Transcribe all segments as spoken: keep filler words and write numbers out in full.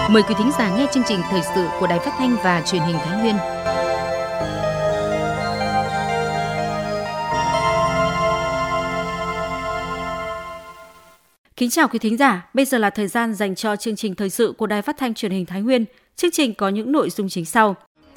Mời quý thính giả nghe chương trình thời sự của Đài Phát thanh và Truyền hình Thái Nguyên. Kính chào quý thính giả, bây giờ là thời gian dành cho chương trình thời sự của Đài Phát thanh Truyền hình Thái Nguyên. Chương trình có những nội dung chính sau.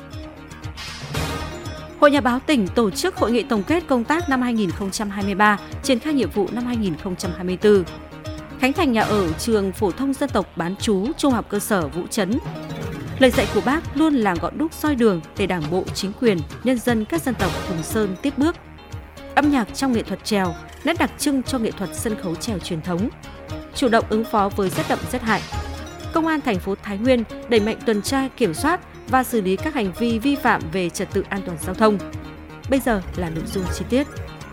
Hội Nhà báo tỉnh tổ chức hội nghị tổng kết công tác năm hai nghìn không trăm hai mươi ba, triển khai nhiệm vụ năm hai nghìn không trăm hai mươi tư. Khánh thành nhà ở trường phổ thông dân tộc bán trú trung học cơ sở Vũ Trấn. Lời dạy của Bác luôn là ngọn đuốc soi đường để Đảng bộ, chính quyền, nhân dân các dân tộc Hùng Sơn tiếp bước. Âm nhạc trong nghệ thuật chèo, nét đặc trưng cho nghệ thuật sân khấu chèo truyền thống. Chủ động ứng phó với rét đậm rét hại. Công an thành phố Thái Nguyên đẩy mạnh tuần tra kiểm soát và xử lý các hành vi vi phạm về trật tự an toàn giao thông. Bây giờ là nội dung chi tiết.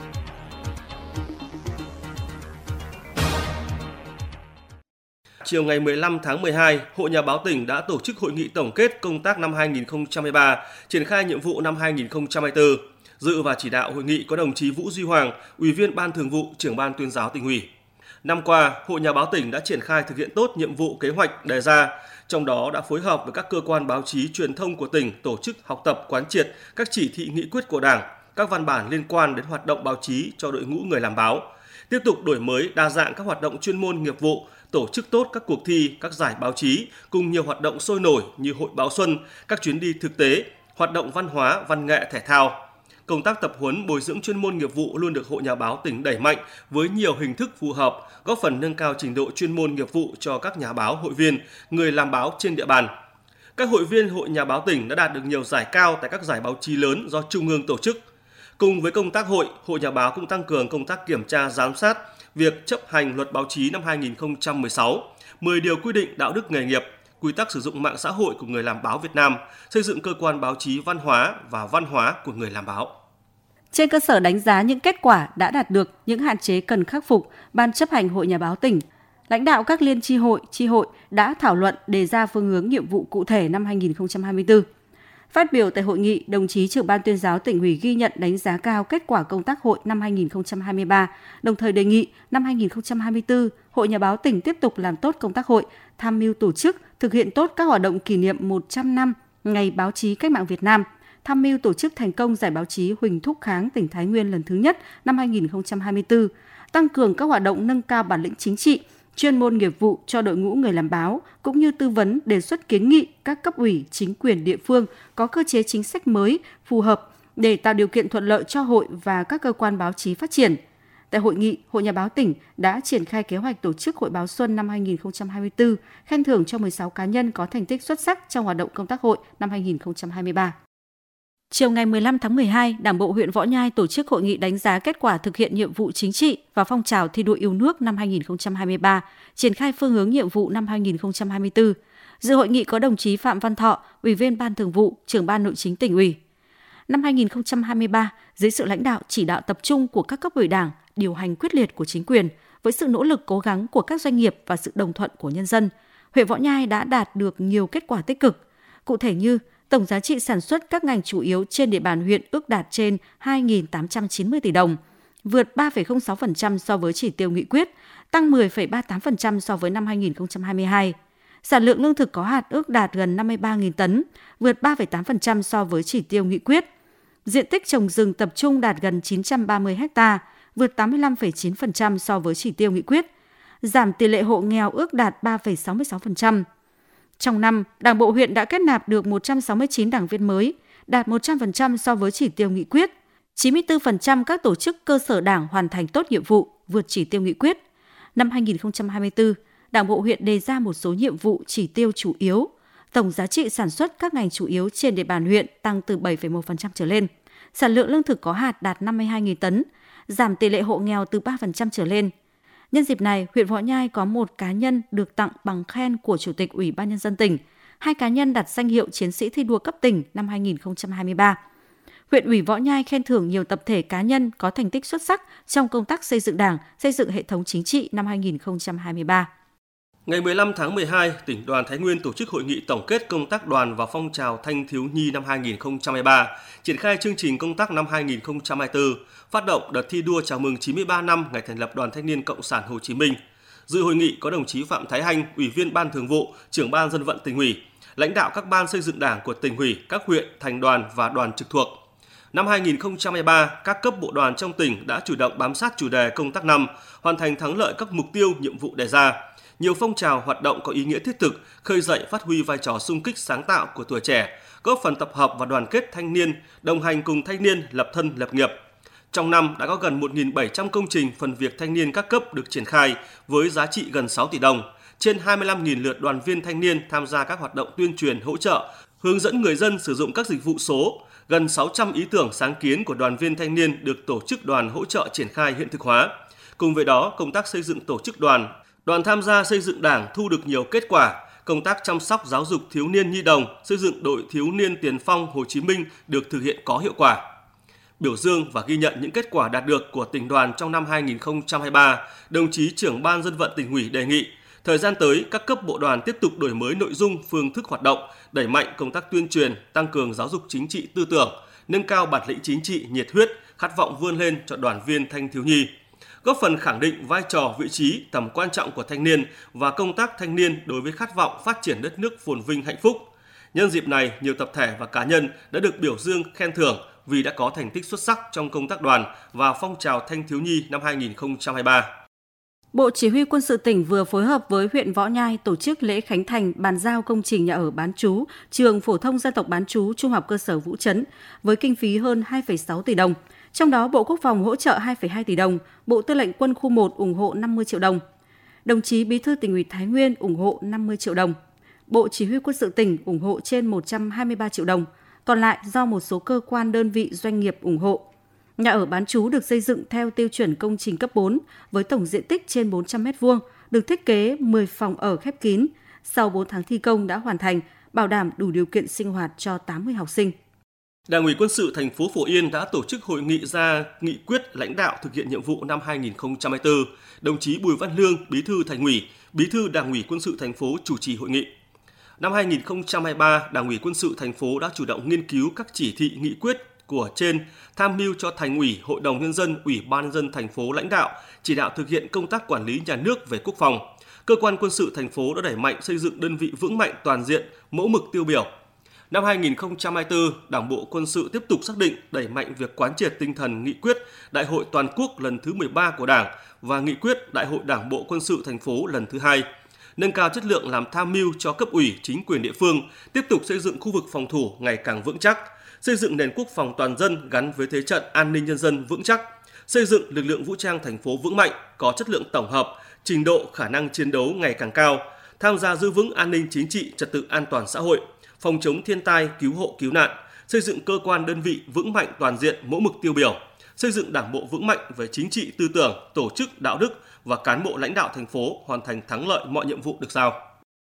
Chiều ngày mười lăm tháng mười hai, Hội Nhà báo tỉnh đã tổ chức hội nghị tổng kết công tác năm hai nghìn không trăm hai mươi ba, triển khai nhiệm vụ năm hai nghìn không trăm hai mươi tư. Dự và chỉ đạo hội nghị có đồng chí Vũ Duy Hoàng, Ủy viên Ban Thường vụ, Trưởng Ban Tuyên giáo Tỉnh ủy. Năm qua, Hội Nhà báo tỉnh đã triển khai thực hiện tốt nhiệm vụ kế hoạch đề ra, trong đó đã phối hợp với các cơ quan báo chí truyền thông của tỉnh tổ chức học tập quán triệt các chỉ thị nghị quyết của Đảng, các văn bản liên quan đến hoạt động báo chí cho đội ngũ người làm báo, tiếp tục đổi mới đa dạng các hoạt động chuyên môn nghiệp vụ, tổ chức tốt các cuộc thi, các giải báo chí cùng nhiều hoạt động sôi nổi như Hội Báo Xuân, các chuyến đi thực tế, hoạt động văn hóa, văn nghệ, thể thao. Công tác tập huấn bồi dưỡng chuyên môn nghiệp vụ luôn được Hội Nhà báo tỉnh đẩy mạnh với nhiều hình thức phù hợp, góp phần nâng cao trình độ chuyên môn nghiệp vụ cho các nhà báo, hội viên, người làm báo trên địa bàn. Các hội viên Hội Nhà báo tỉnh đã đạt được nhiều giải cao tại các giải báo chí lớn do Trung ương tổ chức. Cùng với công tác hội, Hội Nhà báo cũng tăng cường công tác kiểm tra giám sát việc chấp hành luật báo chí năm hai nghìn không trăm mười sáu, mười điều quy định đạo đức nghề nghiệp, quy tắc sử dụng mạng xã hội của người làm báo Việt Nam, xây dựng cơ quan báo chí văn hóa và văn hóa của người làm báo. Trên cơ sở đánh giá những kết quả đã đạt được, những hạn chế cần khắc phục, Ban chấp hành Hội Nhà báo tỉnh, lãnh đạo các liên chi hội, chi hội đã thảo luận đề ra phương hướng nhiệm vụ cụ thể năm hai nghìn không trăm hai mươi tư. Phát biểu tại hội nghị, đồng chí Trưởng Ban Tuyên giáo Tỉnh ủy ghi nhận đánh giá cao kết quả công tác hội năm hai nghìn không trăm hai mươi ba, đồng thời đề nghị năm hai nghìn không trăm hai mươi tư, Hội Nhà báo tỉnh tiếp tục làm tốt công tác hội, tham mưu tổ chức, thực hiện tốt các hoạt động kỷ niệm một trăm năm Ngày Báo chí Cách mạng Việt Nam, tham mưu tổ chức thành công giải báo chí Huỳnh Thúc Kháng tỉnh Thái Nguyên lần thứ nhất năm hai nghìn không trăm hai mươi tư, tăng cường các hoạt động nâng cao bản lĩnh chính trị, chuyên môn nghiệp vụ cho đội ngũ người làm báo, cũng như tư vấn đề xuất kiến nghị các cấp ủy, chính quyền địa phương có cơ chế chính sách mới phù hợp để tạo điều kiện thuận lợi cho hội và các cơ quan báo chí phát triển. Tại hội nghị, Hội Nhà báo tỉnh đã triển khai kế hoạch tổ chức Hội Báo Xuân năm hai nghìn không trăm hai mươi tư, khen thưởng cho mười sáu cá nhân có thành tích xuất sắc trong hoạt động công tác hội năm hai nghìn không trăm hai mươi ba. Chiều ngày mười lăm tháng mười hai, Đảng bộ huyện Võ Nhai tổ chức hội nghị đánh giá kết quả thực hiện nhiệm vụ chính trị và phong trào thi đua yêu nước năm hai nghìn không trăm hai mươi ba, triển khai phương hướng nhiệm vụ năm hai nghìn không trăm hai mươi tư. Dự hội nghị có đồng chí Phạm Văn Thọ, Ủy viên Ban Thường vụ, Trưởng Ban Nội chính Tỉnh ủy. Năm hai nghìn không trăm hai mươi ba, dưới sự lãnh đạo chỉ đạo tập trung của các cấp ủy Đảng, điều hành quyết liệt của chính quyền, với sự nỗ lực cố gắng của các doanh nghiệp và sự đồng thuận của nhân dân, huyện Võ Nhai đã đạt được nhiều kết quả tích cực. Cụ thể như tổng giá trị sản xuất các ngành chủ yếu trên địa bàn huyện ước đạt trên hai nghìn tám trăm chín mươi tỷ đồng, vượt ba phẩy không sáu phần trăm so với chỉ tiêu nghị quyết, tăng mười phẩy ba mươi tám phần trăm so với năm hai nghìn không trăm hai mươi hai. Sản lượng lương thực có hạt ước đạt gần năm mươi ba nghìn tấn, vượt ba phẩy tám phần trăm so với chỉ tiêu nghị quyết. Diện tích trồng rừng tập trung đạt gần chín trăm ba mươi ha, vượt tám mươi lăm phẩy chín phần trăm so với chỉ tiêu nghị quyết. Giảm tỷ lệ hộ nghèo ước đạt ba phẩy sáu mươi sáu phần trăm. Trong năm, Đảng bộ huyện đã kết nạp được một trăm sáu mươi chín đảng viên mới, đạt một trăm phần trăm so với chỉ tiêu nghị quyết. chín mươi tư phần trăm các tổ chức cơ sở đảng hoàn thành tốt nhiệm vụ, vượt chỉ tiêu nghị quyết. Năm hai nghìn không trăm hai mươi tư, Đảng bộ huyện đề ra một số nhiệm vụ chỉ tiêu chủ yếu. Tổng giá trị sản xuất các ngành chủ yếu trên địa bàn huyện tăng từ bảy phẩy một phần trăm trở lên. Sản lượng lương thực có hạt đạt năm mươi hai nghìn tấn, giảm tỷ lệ hộ nghèo từ ba phần trăm trở lên. Nhân dịp này, huyện Võ Nhai có một cá nhân được tặng bằng khen của Chủ tịch Ủy ban Nhân dân tỉnh, hai cá nhân đạt danh hiệu Chiến sĩ thi đua cấp tỉnh năm hai nghìn không trăm hai mươi ba. Huyện ủy Võ Nhai khen thưởng nhiều tập thể cá nhân có thành tích xuất sắc trong công tác xây dựng Đảng, xây dựng hệ thống chính trị năm hai nghìn không trăm hai mươi ba. Ngày mười lăm tháng mười hai, tỉnh đoàn Thái Nguyên tổ chức hội nghị tổng kết công tác đoàn và phong trào thanh thiếu nhi năm hai nghìn không trăm hai mươi ba, triển khai chương trình công tác năm hai nghìn không trăm hai mươi tư, phát động đợt thi đua chào mừng chín mươi ba năm ngày thành lập Đoàn Thanh niên Cộng sản Hồ Chí Minh. Dự hội nghị có đồng chí Phạm Thái Hanh, Ủy viên Ban Thường vụ, Trưởng ban Dân vận Tỉnh ủy, lãnh đạo các ban xây dựng Đảng của Tỉnh ủy, các huyện, thành đoàn và đoàn trực thuộc. Năm hai nghìn không trăm hai mươi ba, các cấp bộ đoàn trong tỉnh đã chủ động bám sát chủ đề công tác năm, hoàn thành thắng lợi các mục tiêu, nhiệm vụ đề ra. Nhiều phong trào hoạt động có ý nghĩa thiết thực, khơi dậy phát huy vai trò xung kích sáng tạo của tuổi trẻ, góp phần tập hợp và đoàn kết thanh niên, đồng hành cùng thanh niên lập thân lập nghiệp. Trong năm đã có gần một nghìn bảy trăm công trình phần việc thanh niên các cấp được triển khai với giá trị gần sáu tỷ đồng, trên hai mươi lăm nghìn lượt đoàn viên thanh niên tham gia các hoạt động tuyên truyền hỗ trợ, hướng dẫn người dân sử dụng các dịch vụ số. Gần sáu trăm ý tưởng sáng kiến của đoàn viên thanh niên được tổ chức đoàn hỗ trợ triển khai hiện thực hóa. Cùng với đó, công tác xây dựng tổ chức đoàn, đoàn tham gia xây dựng Đảng thu được nhiều kết quả. Công tác chăm sóc giáo dục thiếu niên nhi đồng, xây dựng đội thiếu niên tiền phong Hồ Chí Minh được thực hiện có hiệu quả. Biểu dương và ghi nhận những kết quả đạt được của tỉnh đoàn trong năm hai nghìn không trăm hai mươi ba, đồng chí Trưởng ban Dân vận Tỉnh ủy đề nghị thời gian tới, các cấp bộ đoàn tiếp tục đổi mới nội dung, phương thức hoạt động, đẩy mạnh công tác tuyên truyền, tăng cường giáo dục chính trị tư tưởng, nâng cao bản lĩnh chính trị, nhiệt huyết, khát vọng vươn lên cho đoàn viên thanh thiếu nhi, góp phần khẳng định vai trò, vị trí, tầm quan trọng của thanh niên và công tác thanh niên đối với khát vọng phát triển đất nước phồn vinh hạnh phúc. Nhân dịp này, nhiều tập thể và cá nhân đã được biểu dương khen thưởng vì đã có thành tích xuất sắc trong công tác đoàn và phong trào thanh thiếu nhi năm hai nghìn không trăm hai mươi ba. Bộ Chỉ huy Quân sự tỉnh vừa phối hợp với huyện Võ Nhai tổ chức lễ khánh thành bàn giao công trình nhà ở bán trú trường phổ thông dân tộc bán trú Trung học cơ sở Vũ Trấn với kinh phí hơn hai phẩy sáu tỷ đồng. Trong đó, Bộ Quốc phòng hỗ trợ hai phẩy hai tỷ đồng, Bộ Tư lệnh Quân khu một ủng hộ năm mươi triệu đồng. Đồng chí Bí thư Tỉnh ủy Thái Nguyên ủng hộ năm mươi triệu đồng. Bộ Chỉ huy Quân sự tỉnh ủng hộ trên một trăm hai mươi ba triệu đồng, còn lại do một số cơ quan đơn vị doanh nghiệp ủng hộ. Nhà ở bán trú được xây dựng theo tiêu chuẩn công trình cấp bốn với tổng diện tích trên bốn trăm mét vuông, được thiết kế mười phòng ở khép kín. Sau bốn tháng thi công đã hoàn thành, bảo đảm đủ điều kiện sinh hoạt cho tám mươi học sinh. Đảng ủy Quân sự thành phố Phổ Yên đã tổ chức hội nghị ra nghị quyết lãnh đạo thực hiện nhiệm vụ năm hai nghìn không trăm hai mươi tư. Đồng chí Bùi Văn Lương, Bí thư Thành ủy, Bí thư Đảng ủy Quân sự thành phố chủ trì hội nghị. Năm hai nghìn không trăm hai mươi ba, Đảng ủy Quân sự thành phố đã chủ động nghiên cứu các chỉ thị nghị quyết của trên, tham mưu cho Thành ủy, Hội đồng Nhân dân, Ủy ban Nhân dân thành phố lãnh đạo, chỉ đạo thực hiện công tác quản lý nhà nước về quốc phòng. Cơ quan quân sự thành phố đã đẩy mạnh xây dựng đơn vị vững mạnh toàn diện, mẫu mực tiêu biểu. Năm hai nghìn không trăm hai mươi tư, Đảng bộ Quân sự tiếp tục xác định đẩy mạnh việc quán triệt tinh thần nghị quyết Đại hội toàn quốc lần thứ mười ba của Đảng và nghị quyết Đại hội Đảng bộ Quân sự thành phố lần thứ hai. Nâng cao chất lượng làm tham mưu cho cấp ủy, chính quyền địa phương, tiếp tục xây dựng khu vực phòng thủ ngày càng vững chắc, xây dựng nền quốc phòng toàn dân gắn với thế trận an ninh nhân dân vững chắc, xây dựng lực lượng vũ trang thành phố vững mạnh, có chất lượng tổng hợp, trình độ khả năng chiến đấu ngày càng cao, tham gia giữ vững an ninh chính trị, trật tự an toàn xã hội, phòng chống thiên tai, cứu hộ cứu nạn, xây dựng cơ quan đơn vị vững mạnh toàn diện, mẫu mực tiêu biểu, xây dựng Đảng bộ vững mạnh về chính trị tư tưởng, tổ chức, đạo đức và cán bộ lãnh đạo thành phố hoàn thành thắng lợi mọi nhiệm vụ được giao.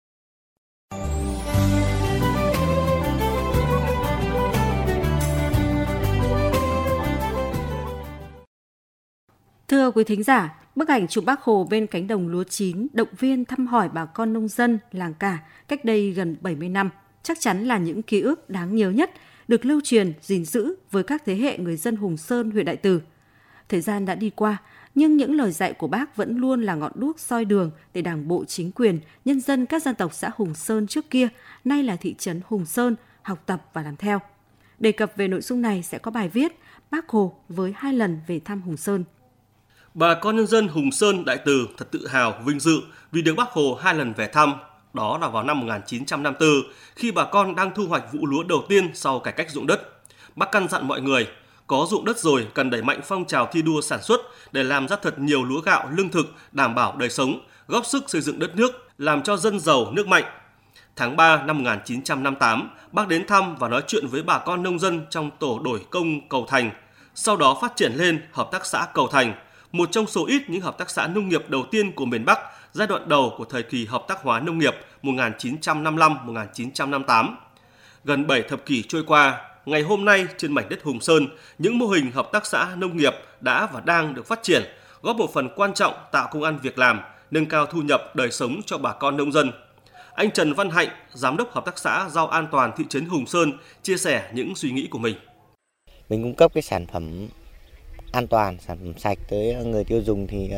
Thưa quý thính giả, bức ảnh chụp Bác Hồ bên cánh đồng lúa chín động viên thăm hỏi bà con nông dân làng Cả cách đây gần bảy mươi năm chắc chắn là những ký ức đáng nhớ nhất được lưu truyền, gìn giữ với các thế hệ người dân Hùng Sơn, huyện Đại Từ. Thời gian đã đi qua, nhưng những lời dạy của Bác vẫn luôn là ngọn đuốc soi đường để Đảng bộ, chính quyền, nhân dân các dân tộc xã Hùng Sơn trước kia, nay là thị trấn Hùng Sơn, học tập và làm theo. Đề cập về nội dung này sẽ có bài viết Bác Hồ với hai lần về thăm Hùng Sơn. Bà con nhân dân Hùng Sơn, Đại Từ thật tự hào, vinh dự vì được Bác Hồ hai lần về thăm. Đó là vào năm một nghìn chín trăm năm mươi tư, khi bà con đang thu hoạch vụ lúa đầu tiên sau cải cách ruộng đất. Bác căn dặn mọi người, có ruộng đất rồi cần đẩy mạnh phong trào thi đua sản xuất để làm ra thật nhiều lúa gạo, lương thực, đảm bảo đời sống, góp sức xây dựng đất nước, làm cho dân giàu, nước mạnh. Tháng ba năm một nghìn chín trăm năm mươi tám, Bác đến thăm và nói chuyện với bà con nông dân trong tổ đổi công Cầu Thành, sau đó phát triển lên Hợp tác xã Cầu Thành, một trong số ít những hợp tác xã nông nghiệp đầu tiên của miền Bắc giai đoạn đầu của thời kỳ hợp tác hóa nông nghiệp một nghìn chín trăm năm mươi lăm đến một nghìn chín trăm năm mươi tám. Gần bảy thập kỷ trôi qua, ngày hôm nay trên mảnh đất Hùng Sơn, những mô hình hợp tác xã nông nghiệp đã và đang được phát triển, góp một phần quan trọng tạo công ăn việc làm, nâng cao thu nhập đời sống cho bà con nông dân. Anh Trần Văn Hạnh, Giám đốc Hợp tác xã Rau An Toàn thị trấn Hùng Sơn, chia sẻ những suy nghĩ của mình. Mình cung cấp cái sản phẩm an toàn, sản phẩm sạch tới người tiêu dùng thì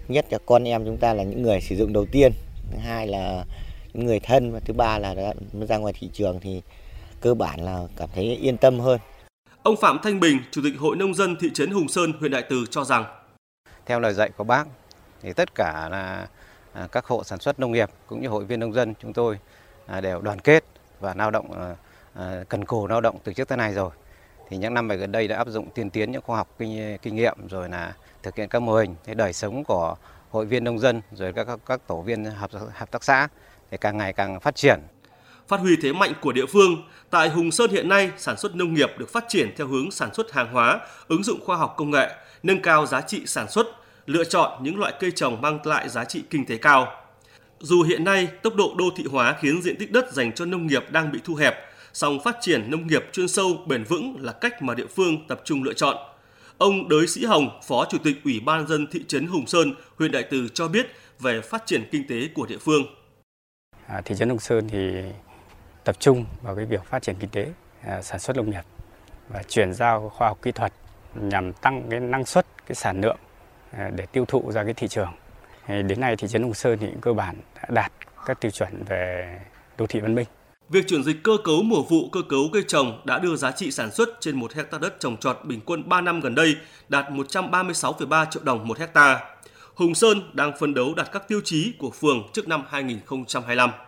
nhất là con em chúng ta là những người sử dụng đầu tiên, thứ hai là những người thân, và thứ ba là đã ra ngoài thị trường thì cơ bản là cảm thấy yên tâm hơn. Ông Phạm Thanh Bình, Chủ tịch Hội Nông dân thị trấn Hùng Sơn, huyện Đại Từ cho rằng theo lời dạy của Bác thì tất cả là các hộ sản xuất nông nghiệp cũng như hội viên nông dân chúng tôi đều đoàn kết và lao động cần cù lao động từ trước tới nay rồi. Thì những năm gần đây đã áp dụng tiên tiến những khoa học kinh, kinh nghiệm rồi là thực hiện các mô hình, thế đời sống của hội viên nông dân rồi các các, các tổ viên hợp, hợp tác xã thì càng ngày càng phát triển. Phát huy thế mạnh của địa phương, tại Hùng Sơn hiện nay sản xuất nông nghiệp được phát triển theo hướng sản xuất hàng hóa, ứng dụng khoa học công nghệ, nâng cao giá trị sản xuất, lựa chọn những loại cây trồng mang lại giá trị kinh tế cao. Dù hiện nay tốc độ đô thị hóa khiến diện tích đất dành cho nông nghiệp đang bị thu hẹp, song phát triển nông nghiệp chuyên sâu, bền vững là cách mà địa phương tập trung lựa chọn. Ông Đới Sĩ Hồng, Phó Chủ tịch Ủy ban nhân dân thị trấn Hùng Sơn, huyện Đại Từ cho biết về phát triển kinh tế của địa phương. À, thị trấn Hùng Sơn thì tập trung vào cái việc phát triển kinh tế, à, sản xuất nông nghiệp và chuyển giao khoa học kỹ thuật nhằm tăng cái năng suất, cái sản lượng à, để tiêu thụ ra cái thị trường. À, đến nay thị trấn Hùng Sơn thì cơ bản đã đạt các tiêu chuẩn về đô thị văn minh. Việc chuyển dịch cơ cấu mùa vụ, cơ cấu cây trồng đã đưa giá trị sản xuất trên một hectare đất trồng trọt bình quân ba năm gần đây đạt một trăm ba mươi sáu phẩy ba triệu đồng một hectare. Hùng Sơn đang phấn đấu đạt các tiêu chí của phường trước năm hai nghìn không trăm hai mươi lăm.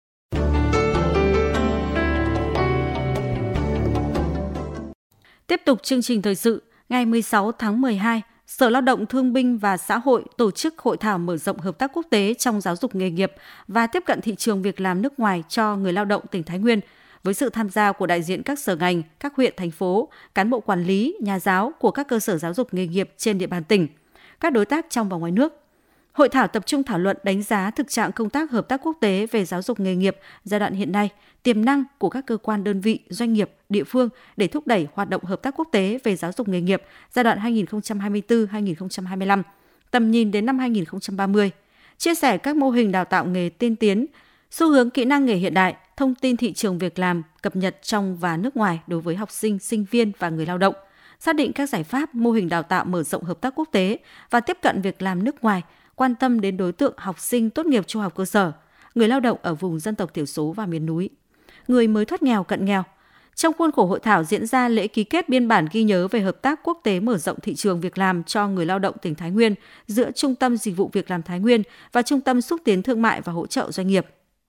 Tiếp tục chương trình thời sự, ngày mười sáu tháng mười hai, Sở Lao động Thương binh và Xã hội tổ chức hội thảo mở rộng hợp tác quốc tế trong giáo dục nghề nghiệp và tiếp cận thị trường việc làm nước ngoài cho người lao động tỉnh Thái Nguyên, với sự tham gia của đại diện các sở ngành, các huyện, thành phố, cán bộ quản lý, nhà giáo của các cơ sở giáo dục nghề nghiệp trên địa bàn tỉnh, các đối tác trong và ngoài nước. Hội thảo tập trung thảo luận đánh giá thực trạng công tác hợp tác quốc tế về giáo dục nghề nghiệp giai đoạn hiện nay, tiềm năng của các cơ quan đơn vị, doanh nghiệp, địa phương để thúc đẩy hoạt động hợp tác quốc tế về giáo dục nghề nghiệp giai đoạn hai nghìn không trăm hai mươi tư đến hai nghìn không trăm hai mươi lăm, tầm nhìn đến năm hai nghìn không trăm ba mươi, chia sẻ các mô hình đào tạo nghề tiên tiến, xu hướng kỹ năng nghề hiện đại, thông tin thị trường việc làm cập nhật trong và nước ngoài đối với học sinh, sinh viên và người lao động, xác định các giải pháp, mô hình đào tạo mở rộng hợp tác quốc tế và tiếp cận việc làm nước ngoài, quan tâm đến đối tượng học sinh tốt nghiệp trung học cơ sở, người lao động ở vùng dân tộc thiểu số và miền núi, người mới thoát nghèo cận nghèo. Trong khuôn khổ hội thảo diễn ra lễ ký kết biên bản ghi nhớ về hợp tác quốc tế mở rộng thị trường việc làm cho người lao động tỉnh Thái Nguyên giữa Trung tâm Dịch vụ Việc làm Thái Nguyên và Trung tâm Xúc tiến Thương mại và Hỗ trợ Doanh nghiệp.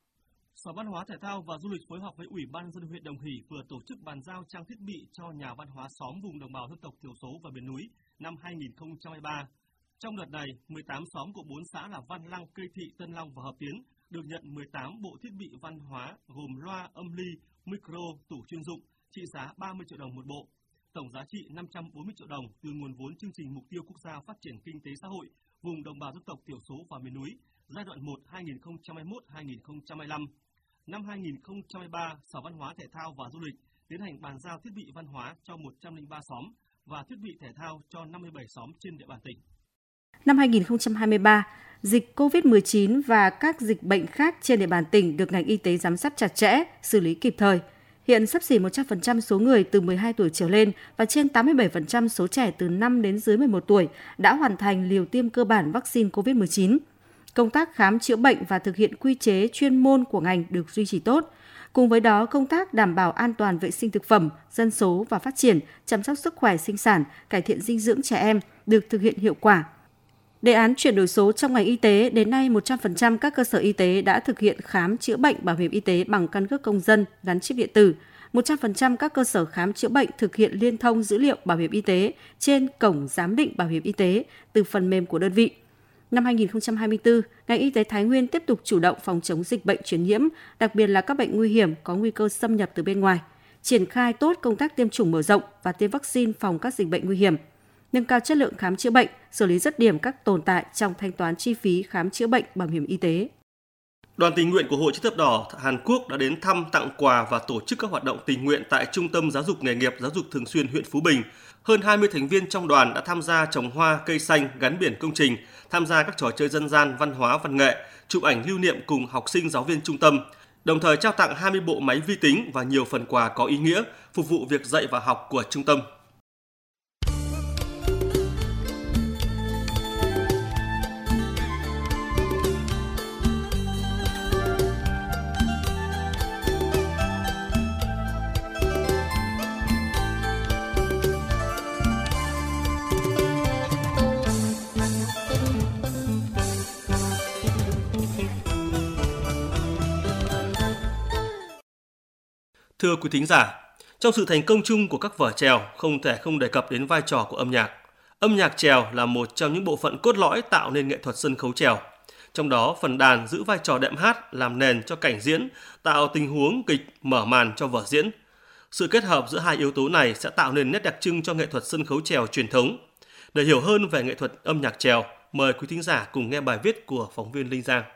Sở Văn hóa Thể thao và Du lịch phối hợp với Ủy ban nhân dân huyện Đồng Hỷ vừa tổ chức bàn giao trang thiết bị cho nhà văn hóa xóm vùng đồng bào dân tộc thiểu số và miền núi năm hai nghìn không trăm hai mươi ba. Trong đợt này, mười tám xóm của bốn xã là Văn Lăng, Cây Thị, Tân Long và Hợp Tiến được nhận mười tám bộ thiết bị văn hóa gồm loa, âm ly, micro, tủ chuyên dụng trị giá ba mươi triệu đồng một bộ. Tổng giá trị năm trăm bốn mươi triệu đồng từ nguồn vốn chương trình Mục tiêu Quốc gia Phát triển Kinh tế Xã hội vùng đồng bào dân tộc thiểu số và miền núi giai đoạn một hai nghìn không trăm hai mươi mốt đến hai nghìn không trăm hai mươi lăm. Năm hai nghìn không trăm hai mươi ba, Sở Văn hóa Thể thao và Du lịch tiến hành bàn giao thiết bị văn hóa cho một trăm lẻ ba xóm và thiết bị thể thao cho năm mươi bảy xóm trên địa bàn tỉnh. Năm hai nghìn không trăm hai mươi ba, dịch covid mười chín và các dịch bệnh khác trên địa bàn tỉnh được ngành y tế giám sát chặt chẽ, xử lý kịp thời. Hiện xấp xỉ một trăm phần trăm số người từ mười hai tuổi trở lên và trên tám mươi bảy phần trăm số trẻ từ năm đến dưới mười một tuổi đã hoàn thành liều tiêm cơ bản vaccine covid mười chín. Công tác khám chữa bệnh và thực hiện quy chế chuyên môn của ngành được duy trì tốt. Cùng với đó, công tác đảm bảo an toàn vệ sinh thực phẩm, dân số và phát triển, chăm sóc sức khỏe sinh sản, cải thiện dinh dưỡng trẻ em được thực hiện hiệu quả. Đề án chuyển đổi số trong ngành y tế, đến nay một trăm phần trăm các cơ sở y tế đã thực hiện khám chữa bệnh bảo hiểm y tế bằng căn cước công dân gắn chip điện tử. một trăm phần trăm các cơ sở khám chữa bệnh thực hiện liên thông dữ liệu bảo hiểm y tế trên cổng giám định bảo hiểm y tế từ phần mềm của đơn vị. Năm hai nghìn không trăm hai mươi tư, ngành y tế Thái Nguyên tiếp tục chủ động phòng chống dịch bệnh truyền nhiễm, đặc biệt là các bệnh nguy hiểm có nguy cơ xâm nhập từ bên ngoài, triển khai tốt công tác tiêm chủng mở rộng và tiêm vaccine phòng các dịch bệnh nguy hiểm, nâng cao chất lượng khám chữa bệnh, xử lý dứt điểm các tồn tại trong thanh toán chi phí khám chữa bệnh bảo hiểm y tế. Đoàn tình nguyện của Hội Chữ thập đỏ Hàn Quốc đã đến thăm, tặng quà và tổ chức các hoạt động tình nguyện tại Trung tâm Giáo dục Nghề nghiệp Giáo dục Thường xuyên huyện Phú Bình. Hơn hai mươi thành viên trong đoàn đã tham gia trồng hoa, cây xanh, gắn biển công trình, tham gia các trò chơi dân gian, văn hóa, văn nghệ, chụp ảnh lưu niệm cùng học sinh giáo viên trung tâm, đồng thời trao tặng hai mươi bộ máy vi tính và nhiều phần quà có ý nghĩa phục vụ việc dạy và học của trung tâm. Thưa quý thính giả, trong sự thành công chung của các vở chèo không thể không đề cập đến vai trò của âm nhạc. Âm nhạc chèo là một trong những bộ phận cốt lõi tạo nên nghệ thuật sân khấu chèo. Trong đó, phần đàn giữ vai trò đệm hát làm nền cho cảnh diễn, tạo tình huống kịch mở màn cho vở diễn. Sự kết hợp giữa hai yếu tố này sẽ tạo nên nét đặc trưng cho nghệ thuật sân khấu chèo truyền thống. Để hiểu hơn về nghệ thuật âm nhạc chèo, mời quý thính giả cùng nghe bài viết của phóng viên Linh Giang.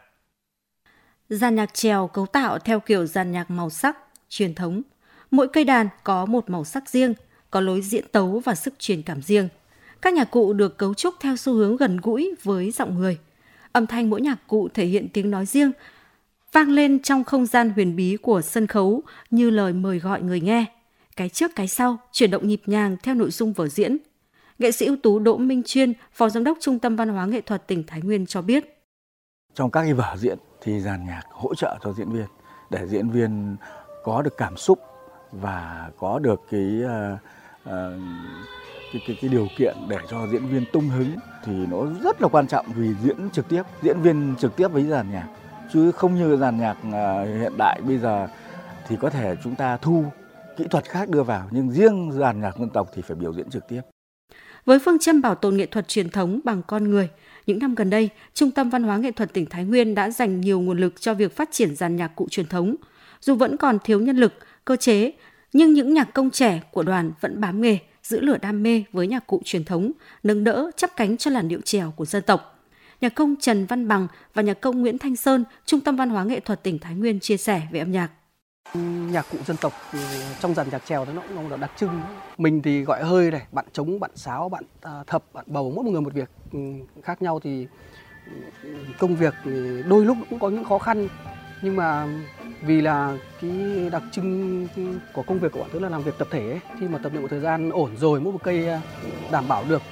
Dàn nhạc chèo cấu tạo theo kiểu dàn nhạc màu sắc, truyền thống. Mỗi cây đàn có một màu sắc riêng, có lối diễn tấu và sức truyền cảm riêng. Các nhạc cụ được cấu trúc theo xu hướng gần gũi với giọng người. Âm thanh mỗi nhạc cụ thể hiện tiếng nói riêng, vang lên trong không gian huyền bí của sân khấu như lời mời gọi người nghe. Cái trước cái sau, chuyển động nhịp nhàng theo nội dung vở diễn. Nghệ sĩ ưu tú Đỗ Minh Chuyên, Phó Giám đốc Trung tâm Văn hóa Nghệ thuật tỉnh Thái Nguyên cho biết. Trong các cái vở diễn thì dàn nhạc hỗ trợ cho diễn viên để diễn viên có được cảm xúc và có được cái, uh, uh, cái, cái, cái điều kiện để cho diễn viên tung hứng thì nó rất là quan trọng vì diễn trực tiếp, diễn viên trực tiếp với dàn nhạc. Chứ không như dàn nhạc uh, hiện đại bây giờ thì có thể chúng ta thu kỹ thuật khác đưa vào, nhưng riêng dàn nhạc dân tộc thì phải biểu diễn trực tiếp. Với phương châm bảo tồn nghệ thuật truyền thống bằng con người, những năm gần đây, Trung tâm Văn hóa Nghệ thuật tỉnh Thái Nguyên đã dành nhiều nguồn lực cho việc phát triển dàn nhạc cụ truyền thống. Dù vẫn còn thiếu nhân lực, cơ chế, nhưng những nhạc công trẻ của đoàn vẫn bám nghề, giữ lửa đam mê với nhạc cụ truyền thống, nâng đỡ chắp cánh cho làn điệu chèo của dân tộc. Nhạc công Trần Văn Bằng và nhạc công Nguyễn Thanh Sơn, Trung tâm Văn hóa Nghệ thuật tỉnh Thái Nguyên chia sẻ về âm nhạc. Nhạc cụ dân tộc trong dàn nhạc chèo nó cũng là đặc trưng. Mình thì gọi hơi này, bạn trống, bạn sáo, bạn thập, bạn bầu, mỗi một người một việc khác nhau thì công việc đôi lúc cũng có những khó khăn. Nhưng mà vì là cái đặc trưng của công việc của bạn tức là làm việc tập thể ấy, khi mà tập luyện một thời gian ổn rồi, mỗi một cây đảm bảo được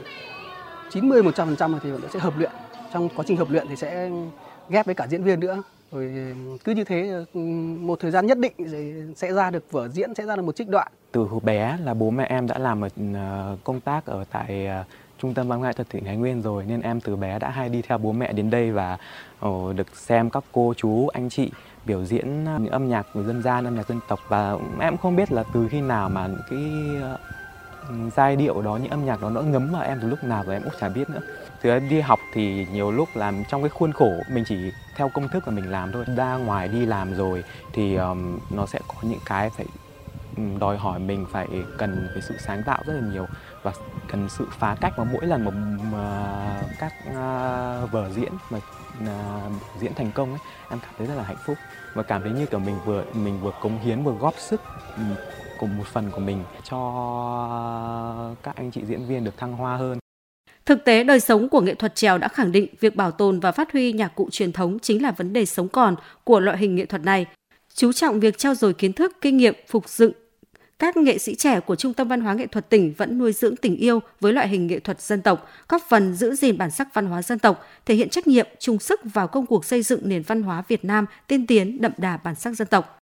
chín mươi đến một trăm phần trăm thì bạn sẽ hợp luyện. Trong quá trình hợp luyện thì sẽ ghép với cả diễn viên nữa. Rồi cứ như thế một thời gian nhất định sẽ ra được vở diễn, sẽ ra được một trích đoạn. Từ hồi bé là bố mẹ em đã làm ở công tác ở tại Trung tâm Văn hóa Nghệ thuật tỉnh Thái Nguyên rồi, nên em từ bé đã hay đi theo bố mẹ đến đây và được xem các cô chú anh chị biểu diễn những âm nhạc dân gian, âm nhạc dân tộc. Và em không biết là từ khi nào mà cái giai điệu đó, những âm nhạc đó nó ngấm vào em từ lúc nào và em cũng chả biết nữa. Từ em đi học thì nhiều lúc làm trong cái khuôn khổ mình chỉ theo công thức là mình làm thôi. Ra ngoài đi làm rồi thì um, nó sẽ có những cái phải um, đòi hỏi mình phải cần cái sự sáng tạo rất là nhiều và cần sự phá cách. Mà mỗi lần mà, mà các uh, vở diễn mà uh, diễn thành công ấy, em cảm thấy rất là hạnh phúc và cảm thấy như kiểu mình vừa mình vừa cống hiến vừa góp sức um, cùng một phần của mình cho các anh chị diễn viên được thăng hoa hơn. Thực tế, đời sống của nghệ thuật chèo đã khẳng định việc bảo tồn và phát huy nhạc cụ truyền thống chính là vấn đề sống còn của loại hình nghệ thuật này. Chú trọng việc trau dồi kiến thức, kinh nghiệm, phục dựng. Các nghệ sĩ trẻ của Trung tâm Văn hóa Nghệ thuật tỉnh vẫn nuôi dưỡng tình yêu với loại hình nghệ thuật dân tộc, góp phần giữ gìn bản sắc văn hóa dân tộc, thể hiện trách nhiệm, chung sức vào công cuộc xây dựng nền văn hóa Việt Nam tiên tiến, đậm đà bản sắc dân tộc.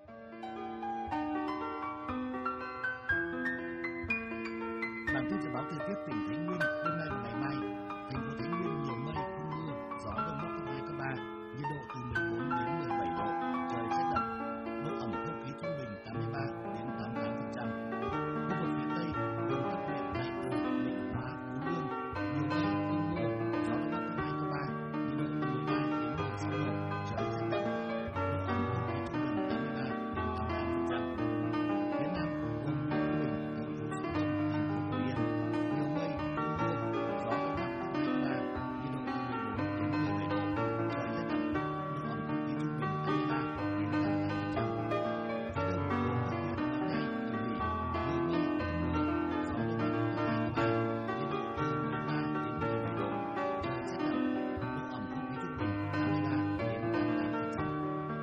Bản tin dự báo thời tiết tỉnh Thái Nguyên đêm nay và ngày mai, thành phố Thái Nguyên nhiều mây, không mưa, gió đông bắc cấp hai cấp ba, nhiệt độ từ mười bốn đến mười bảy độ, trời rét đậm, độ ẩm không khí trung bình tám mươi ba đến tám mươi tám phần trăm. Khu vực phía Tây, gồm các huyện Đại Từ, Định Hóa, Phú Lương, nhiều mây, không mưa, gió đông bắc cấp hai cấp ba, nhiệt độ từ mười ba đến mười sáu độ, trời rét đậm, độ ẩm không khí trung bình tám mươi ba đến tám mươi tám phần trăm. Phía Nam, gồm Ninh Bình, thành phố Sơn Đông, thành phố Phú Yên, nhiều mây, không mưa, gió đông bắc cấp hai cấp ba, nhiệt độ từ mười bốn đến mười bảy độ, trời rét đậm, độ ẩm không khí trung bình tám mươi ba đến tám mươi tám phần trăm. Phía Đông, gồm các huyện Võ Nhai, Đồng Hỷ, nhiều mây, không mưa, gió đông bắc cấp hai cấp ba, nhiệt độ từ mười ba đến mười bảy độ, trời rét đậm, độ ẩm không khí trung bình tám mươi ba đến tám mươi tám phần trăm.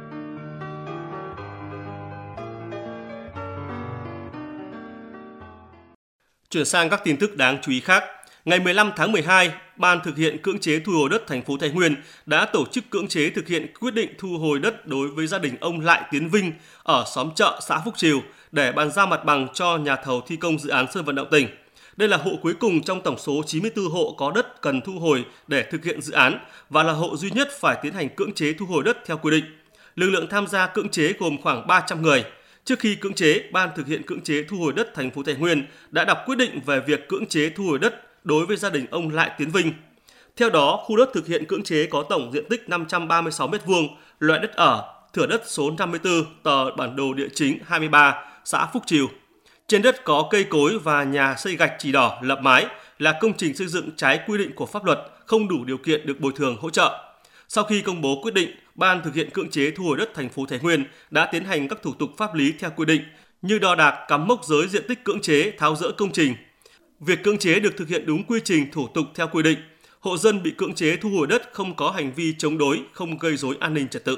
Chuyển sang các tin tức đáng chú ý khác. Ngày mười lăm tháng mười hai, Ban thực hiện cưỡng chế thu hồi đất thành phố Thái Nguyên đã tổ chức cưỡng chế thực hiện quyết định thu hồi đất đối với gia đình ông Lại Tiến Vinh ở xóm Chợ, xã Phúc Trìu để bàn giao mặt bằng cho nhà thầu thi công dự án sân vận động tỉnh. Đây là hộ cuối cùng trong tổng số chín mươi tư hộ có đất cần thu hồi để thực hiện dự án và là hộ duy nhất phải tiến hành cưỡng chế thu hồi đất theo quy định. Lực lượng tham gia cưỡng chế gồm khoảng ba trăm người. Trước khi cưỡng chế, Ban thực hiện cưỡng chế thu hồi đất thành phố Thái Nguyên đã đọc quyết định về việc cưỡng chế thu hồi đất đối với gia đình ông Lại Tiến Vinh. Theo đó, khu đất thực hiện cưỡng chế có tổng diện tích năm trăm ba mươi sáu mét vuông, loại đất ở, thửa đất số năm mươi tư, tờ bản đồ địa chính hai mươi ba, xã Phúc Trìu. Trên đất có cây cối và nhà xây gạch chì đỏ lập mái là công trình xây dựng trái quy định của pháp luật, không đủ điều kiện được bồi thường hỗ trợ. Sau khi công bố quyết định, Ban thực hiện cưỡng chế thu hồi đất thành phố Thái Nguyên đã tiến hành các thủ tục pháp lý theo quy định như đo đạc, cắm mốc giới diện tích cưỡng chế, tháo dỡ công trình. Việc cưỡng chế được thực hiện đúng quy trình thủ tục theo quy định. Hộ dân bị cưỡng chế thu hồi đất không có hành vi chống đối, không gây rối an ninh trật tự.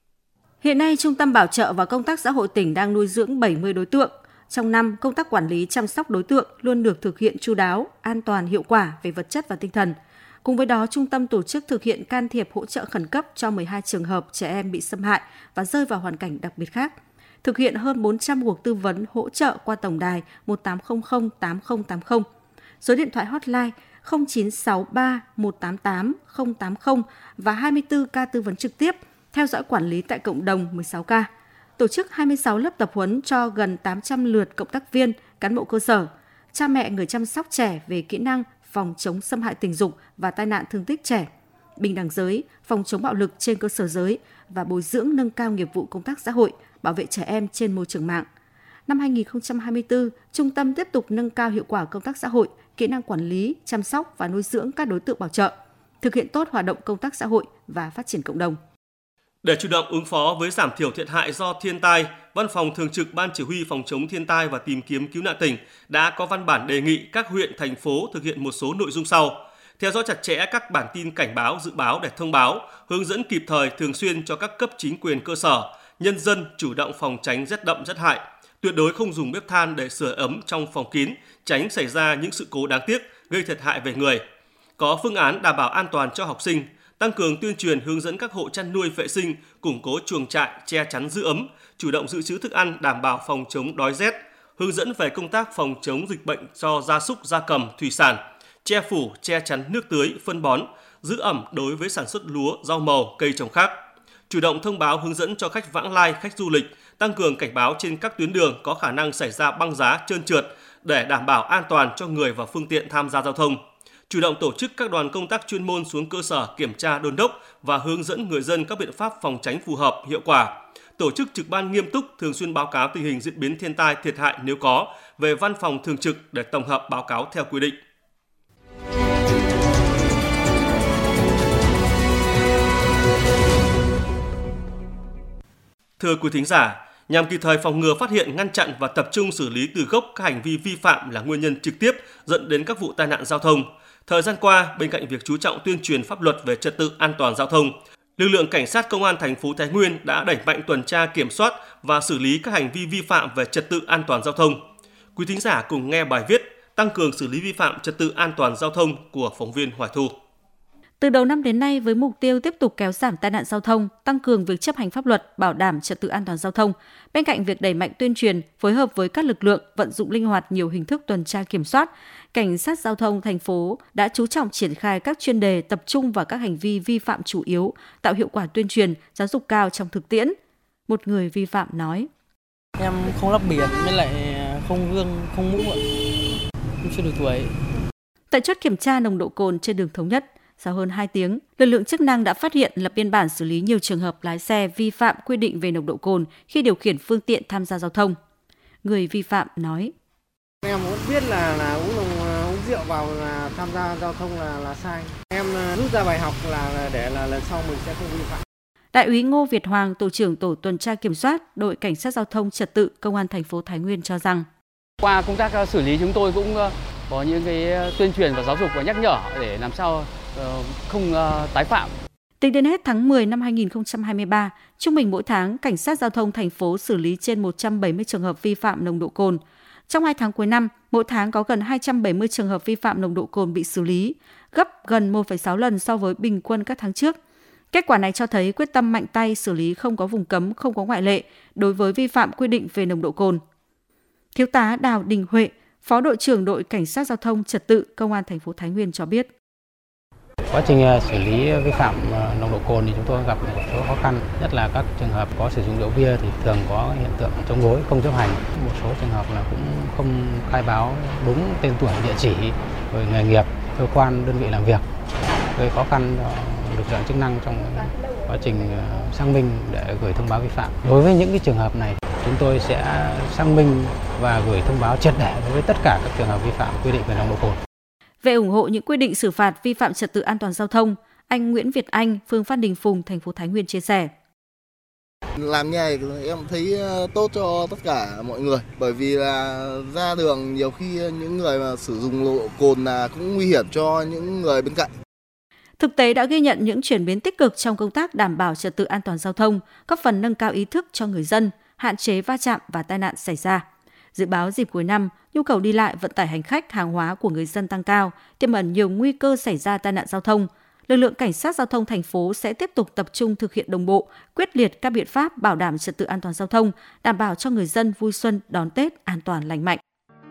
Hiện nay, Trung tâm Bảo trợ và Công tác Xã hội tỉnh đang nuôi dưỡng bảy mươi đối tượng. Trong năm, công tác quản lý chăm sóc đối tượng luôn được thực hiện chu đáo, an toàn, hiệu quả về vật chất và tinh thần. Cùng với đó, trung tâm tổ chức thực hiện can thiệp hỗ trợ khẩn cấp cho mười hai trường hợp trẻ em bị xâm hại và rơi vào hoàn cảnh đặc biệt khác. Thực hiện hơn bốn trăm cuộc tư vấn hỗ trợ qua tổng đài một tám không không tám không tám không, số điện thoại hotline không chín sáu ba một tám tám không tám không và hai mươi tư ca tư vấn trực tiếp, theo dõi quản lý tại cộng đồng mười sáu ca. Tổ chức hai mươi sáu lớp tập huấn cho gần tám trăm lượt cộng tác viên, cán bộ cơ sở, cha mẹ người chăm sóc trẻ về kỹ năng phòng chống xâm hại tình dục và tai nạn thương tích trẻ, bình đẳng giới, phòng chống bạo lực trên cơ sở giới và bồi dưỡng nâng cao nghiệp vụ công tác xã hội, bảo vệ trẻ em trên môi trường mạng. Năm hai nghìn không trăm hai mươi tư, trung tâm tiếp tục nâng cao hiệu quả công tác xã hội, kỹ năng quản lý, chăm sóc và nuôi dưỡng các đối tượng bảo trợ, thực hiện tốt hoạt động công tác xã hội và phát triển cộng đồng. Để chủ động ứng phó với giảm thiểu thiệt hại do thiên tai, Văn phòng Thường trực Ban Chỉ huy Phòng chống thiên tai và tìm kiếm cứu nạn tỉnh đã có văn bản đề nghị các huyện, thành phố thực hiện một số nội dung sau. Theo dõi chặt chẽ các bản tin cảnh báo, dự báo để thông báo, hướng dẫn kịp thời thường xuyên cho các cấp chính quyền cơ sở, nhân dân chủ động phòng tránh rét đậm rét hại. Tuyệt đối không dùng bếp than để sưởi ấm trong phòng kín, tránh xảy ra những sự cố đáng tiếc gây thiệt hại về người. Có phương án đảm bảo an toàn cho học sinh, tăng cường tuyên truyền hướng dẫn các hộ chăn nuôi vệ sinh, củng cố chuồng trại, che chắn giữ ấm, chủ động dự trữ thức ăn đảm bảo phòng chống đói rét, hướng dẫn về công tác phòng chống dịch bệnh cho gia súc, gia cầm, thủy sản, che phủ, che chắn nước tưới, phân bón, giữ ẩm đối với sản xuất lúa, rau màu, cây trồng khác. Chủ động thông báo hướng dẫn cho khách vãng lai, khách du lịch, tăng cường cảnh báo trên các tuyến đường có khả năng xảy ra băng giá, trơn trượt để đảm bảo an toàn cho người và phương tiện tham gia giao thông. Chủ động tổ chức các đoàn công tác chuyên môn xuống cơ sở kiểm tra đôn đốc và hướng dẫn người dân các biện pháp phòng tránh phù hợp, hiệu quả. Tổ chức trực ban nghiêm túc, thường xuyên báo cáo tình hình diễn biến thiên tai, thiệt hại nếu có về văn phòng thường trực để tổng hợp báo cáo theo quy định. Thưa quý thính giả, nhằm kịp thời phòng ngừa, phát hiện, ngăn chặn và tập trung xử lý từ gốc các hành vi vi phạm là nguyên nhân trực tiếp dẫn đến các vụ tai nạn giao thông. Thời gian qua, bên cạnh việc chú trọng tuyên truyền pháp luật về trật tự an toàn giao thông, lực lượng cảnh sát công an thành phố Thái Nguyên đã đẩy mạnh tuần tra kiểm soát và xử lý các hành vi vi phạm về trật tự an toàn giao thông. Quý thính giả cùng nghe bài viết Tăng cường xử lý vi phạm trật tự an toàn giao thông của phóng viên Hoài Thu. Từ đầu năm đến nay, với mục tiêu tiếp tục kéo giảm tai nạn giao thông, tăng cường việc chấp hành pháp luật, bảo đảm trật tự an toàn giao thông, bên cạnh việc đẩy mạnh tuyên truyền, phối hợp với các lực lượng vận dụng linh hoạt nhiều hình thức tuần tra kiểm soát, cảnh sát giao thông thành phố đã chú trọng triển khai các chuyên đề tập trung vào các hành vi vi phạm chủ yếu, tạo hiệu quả tuyên truyền, giáo dục cao trong thực tiễn. Một người vi phạm nói: Em không lắp biển, với lại không gương, không mũ, không chưa được tuổi. Tại chốt kiểm tra nồng độ cồn trên đường Thống Nhất, sau hơn hai tiếng, lực lượng chức năng đã phát hiện, lập biên bản xử lý nhiều trường hợp lái xe vi phạm quy định về nồng độ cồn khi điều khiển phương tiện tham gia giao thông. Người vi phạm nói: Em cũng biết là là uống nồng, uống rượu vào là tham gia giao thông là là sai. Em rút ra bài học là, là để là lần sau mình sẽ không vi phạm. Đại úy Ngô Việt Hoàng, tổ trưởng tổ tuần tra kiểm soát, đội cảnh sát giao thông trật tự công an thành phố Thái Nguyên cho rằng: Qua công tác xử lý chúng tôi cũng có những cái tuyên truyền và giáo dục và nhắc nhở để làm sao không tái phạm. Tính đến hết tháng mười năm hai nghìn không trăm hai mươi ba, trung bình mỗi tháng, cảnh sát giao thông thành phố xử lý trên một trăm bảy mươi trường hợp vi phạm nồng độ cồn. Trong hai tháng cuối năm, mỗi tháng có gần hai trăm bảy mươi trường hợp vi phạm nồng độ cồn bị xử lý, gấp gần một phẩy sáu lần so với bình quân các tháng trước. Kết quả này cho thấy quyết tâm mạnh tay xử lý không có vùng cấm, không có ngoại lệ đối với vi phạm quy định về nồng độ cồn. Thiếu tá Đào Đình Huệ, Phó đội trưởng đội cảnh sát giao thông trật tự công an thành phố Thái Nguyên cho biết: Quá trình xử lý vi phạm nồng độ độ cồn thì chúng tôi gặp một số khó khăn, nhất là các trường hợp có sử dụng rượu bia thì thường có hiện tượng chống đối, không chấp hành. Một số trường hợp là cũng không khai báo đúng tên tuổi, địa chỉ, rồi nghề nghiệp, cơ quan, đơn vị làm việc, gây khó khăn cho lực lượng chức năng trong quá trình xác minh để gửi thông báo vi phạm. Đối với những cái trường hợp này, chúng tôi sẽ xác minh và gửi thông báo triệt để đối với tất cả các trường hợp vi phạm quy định về nồng độ cồn. Về ủng hộ những quy định xử phạt vi phạm trật tự an toàn giao thông, anh Nguyễn Việt Anh, phường Phan Đình Phùng, thành phố Thái Nguyên chia sẻ. Làm như này em thấy tốt cho tất cả mọi người, bởi vì là ra đường nhiều khi những người mà sử dụng nồng độ cồn là cũng nguy hiểm cho những người bên cạnh. Thực tế đã ghi nhận những chuyển biến tích cực trong công tác đảm bảo trật tự an toàn giao thông, góp phần nâng cao ý thức cho người dân, hạn chế va chạm và tai nạn xảy ra. Dự báo dịp cuối năm, nhu cầu đi lại vận tải hành khách, hàng hóa của người dân tăng cao, tiềm ẩn nhiều nguy cơ xảy ra tai nạn giao thông. Lực lượng cảnh sát giao thông thành phố sẽ tiếp tục tập trung thực hiện đồng bộ, quyết liệt các biện pháp bảo đảm trật tự an toàn giao thông, đảm bảo cho người dân vui xuân đón Tết an toàn lành mạnh.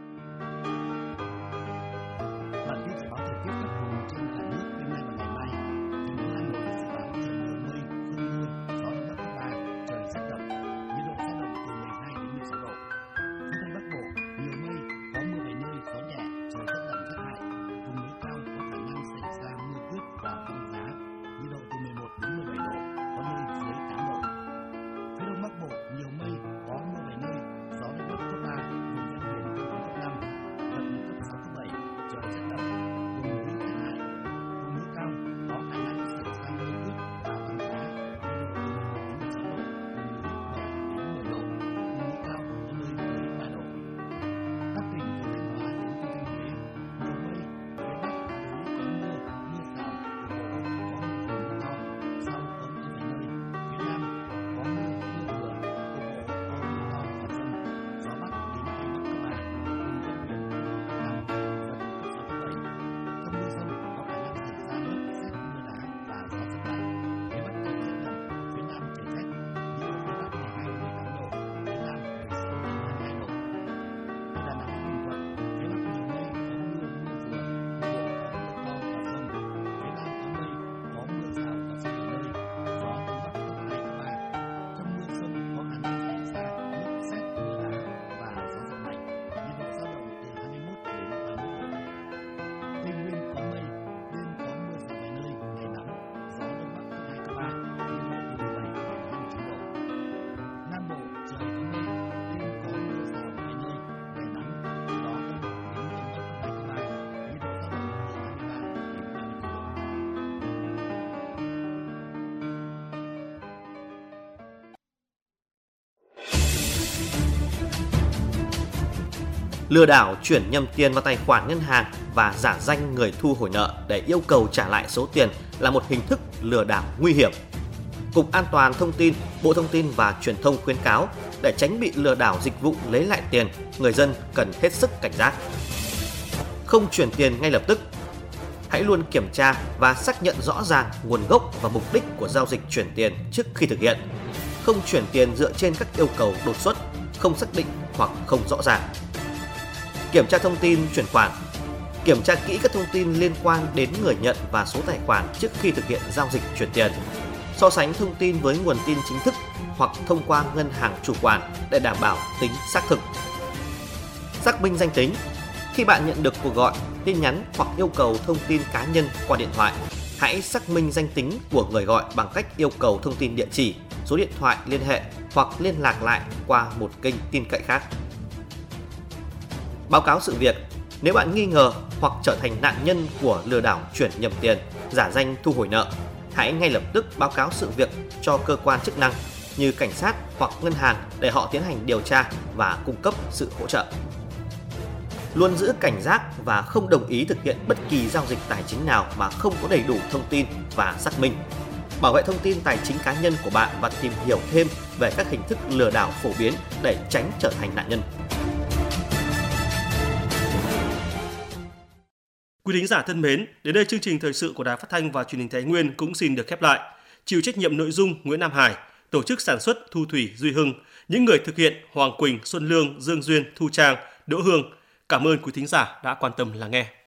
Lừa đảo chuyển nhầm tiền vào tài khoản ngân hàng và giả danh người thu hồi nợ để yêu cầu trả lại số tiền là một hình thức lừa đảo nguy hiểm. Cục An toàn Thông tin, Bộ Thông tin và Truyền thông khuyến cáo để tránh bị lừa đảo dịch vụ lấy lại tiền, người dân cần hết sức cảnh giác. Không chuyển tiền ngay lập tức. Hãy luôn kiểm tra và xác nhận rõ ràng nguồn gốc và mục đích của giao dịch chuyển tiền trước khi thực hiện. Không chuyển tiền dựa trên các yêu cầu đột xuất, không xác định hoặc không rõ ràng. Kiểm tra thông tin chuyển khoản. Kiểm tra kỹ các thông tin liên quan đến người nhận và số tài khoản trước khi thực hiện giao dịch chuyển tiền. So sánh thông tin với nguồn tin chính thức hoặc thông qua ngân hàng chủ quản để đảm bảo tính xác thực. Xác minh danh tính. Khi bạn nhận được cuộc gọi, tin nhắn hoặc yêu cầu thông tin cá nhân qua điện thoại, hãy xác minh danh tính của người gọi bằng cách yêu cầu thông tin địa chỉ, số điện thoại liên hệ hoặc liên lạc lại qua một kênh tin cậy khác. Báo cáo sự việc. Nếu bạn nghi ngờ hoặc trở thành nạn nhân của lừa đảo chuyển nhầm tiền, giả danh thu hồi nợ, hãy ngay lập tức báo cáo sự việc cho cơ quan chức năng như cảnh sát hoặc ngân hàng để họ tiến hành điều tra và cung cấp sự hỗ trợ. Luôn giữ cảnh giác và không đồng ý thực hiện bất kỳ giao dịch tài chính nào mà không có đầy đủ thông tin và xác minh. Bảo vệ thông tin tài chính cá nhân của bạn và tìm hiểu thêm về các hình thức lừa đảo phổ biến để tránh trở thành nạn nhân. Quý thính giả thân mến, đến đây chương trình thời sự của Đài Phát thanh và Truyền hình Thái Nguyên cũng xin được khép lại. Chịu trách nhiệm nội dung Nguyễn Nam Hải, tổ chức sản xuất Thu Thủy, Duy Hưng, những người thực hiện Hoàng Quỳnh, Xuân Lương, Dương Duyên, Thu Trang, Đỗ Hương. Cảm ơn quý thính giả đã quan tâm lắng nghe.